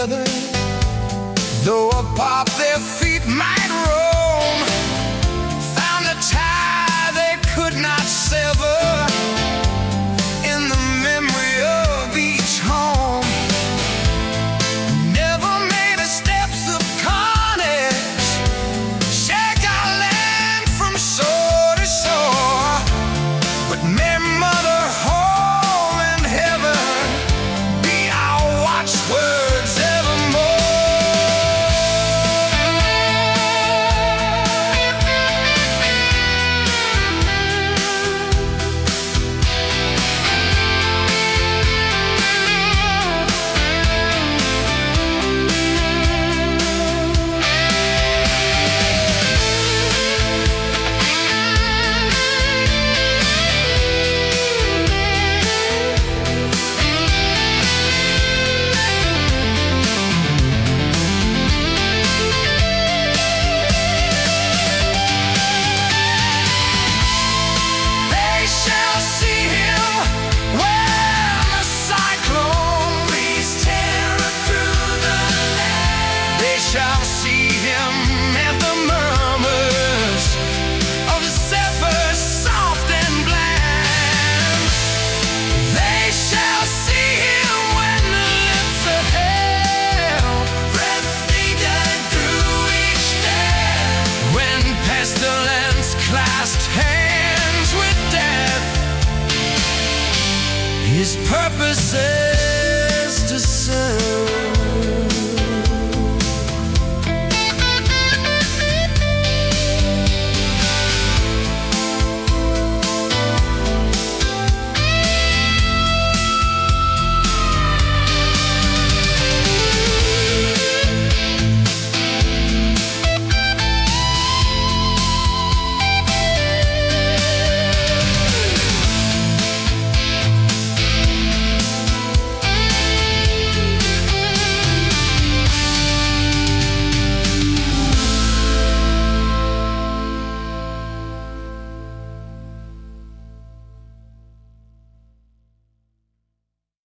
together, though apart their feet might roam, found a tie they could not sever in the memory of each home. Never made a steps of carnage shake our land from shore to shore, but may Mother home and heaven be our watchwords evermore. Shall see him at the murmurs of the zephyr soft and bland. They shall see him when the lips of hell breath needed through each day, when pestilence clasped hands with death. His purposes